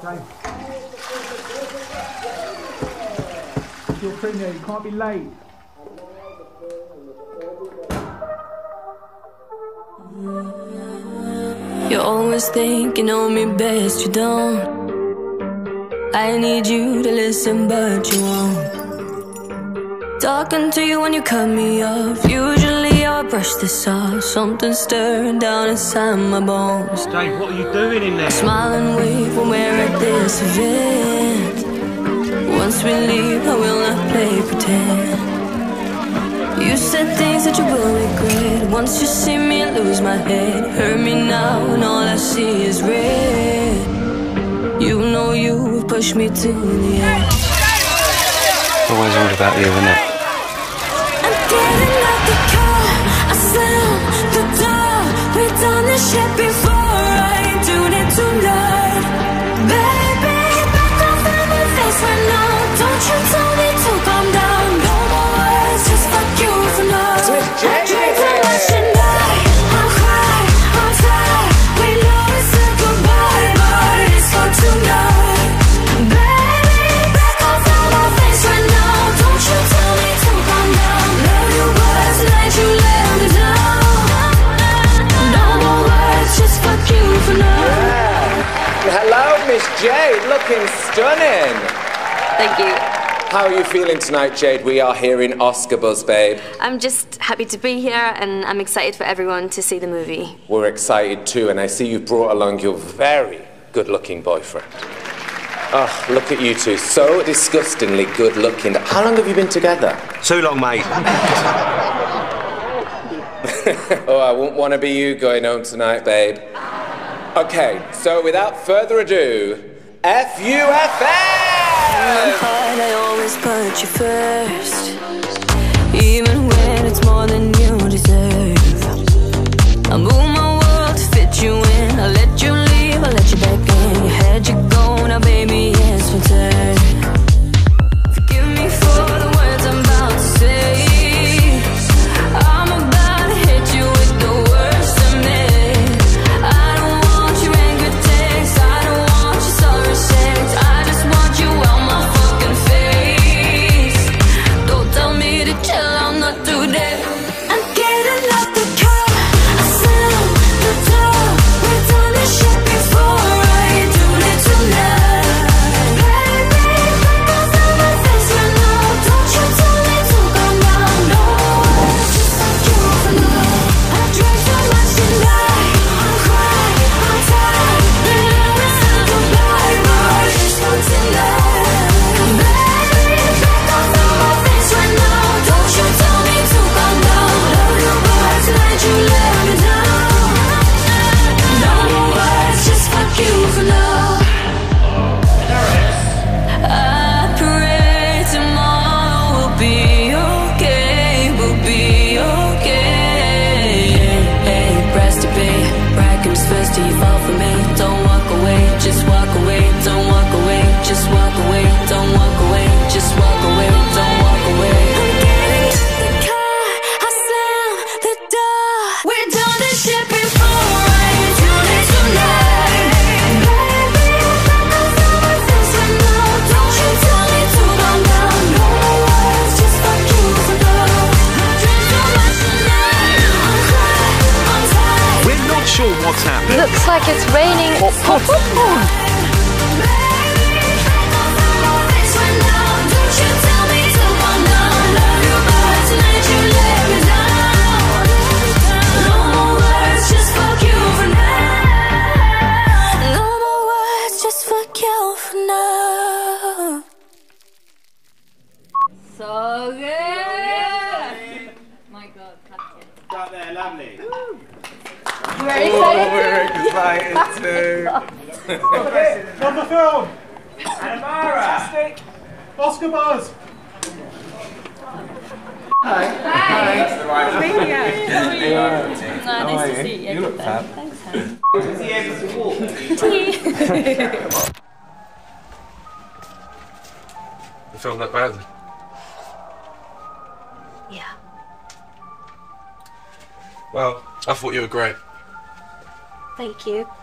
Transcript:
James. It's your premiere, you can't be late. You're always thinking on me best, you don't. I need you to listen, but you won't. Talking to you when you cut me off. Usually I'll brush this off. Something stirring down inside my bones. Dave, what are you doing in there? Smile and wave when we're at this event. Once we leave, I will not play pretend. You said things that you will regret. Once you see me, I lose my head. Hurt me now and all I see is red. You know you've pushed me to the edge. It's always all about you, isn't it? I'm getting out the car, I slam the door. We've done this shit before, I ain't doing it tonight. Baby, back off in my face right now. Don't you tell me to calm down. No more words, just fuck you for now. I drink too much tonight, I'll cry, I'll die. We know it's a goodbye, but it's for tonight. Baby, back off in my face right now. Don't you tell me to calm down. Love you, but tonight you let me down. No more words, just fuck you for now. Hello, Miss Jade, looking stunning. Thank you. How are you feeling tonight, Jade? We are here in Oscar Buzz, babe. I'm just happy to be here and I'm excited for everyone to see the movie. We're excited too, and I see you've brought along your very good-looking boyfriend. Oh, look at you two, so disgustingly good-looking. How long have you been together? Too long, mate. Oh, I wouldn't want to be you going home tonight, babe. Okay, so without further ado, FUFM! I'm hard, I always put you first. Even when it's more than you deserve. I move my world to fit you in. I let you leave, I let you back in. You had you go, now baby, it's my turn. Forgive me for the words I'm about to say. I'm about to hit you with the worst of me. I don't want your angry texts, I don't want your sorry sex. I just want you out my fucking face. Don't tell me to chill, I'm not today. I'm getting out the car, I slam the door. We've done this shit before, I ain't doing it tonight. Baby, back off in my face right now. Don't you tell me to calm down. No, just fuck you for now. I drank so much tonight, I'm crying, I'm tired. You know it's a goodbye, but it's for tonight. Baby, back off in my face right now. Don't you tell me to calm down. Love you, but tonight you let me down. No more words, just fuck you for now. I pray tomorrow will be okay, we'll be okay. Hey, press to pay, right comes first till you fall for me. Don't walk away, just walk away. Don't walk away, just walk away. Don't walk away, just walk away. Don't walk away. I'm getting out the car, I slam the door. We've done this shit before, I ain't doing it tonight. Baby, back off in my face right now. Don't you tell me to calm down. No more words, just fuck you for now. I drink so much tonight, I'm crying, I'm tired. We're not sure what's happening. Looks like it's raining. So good! My God, Right there, lovely. We're excited too. On the film! Amara! Oscar Buzz! Hi. That's the right nice to see you. You look fab. Thanks, honey. Is he able to walk? The film that bad? Yeah. Well, I thought you were great. Thank you.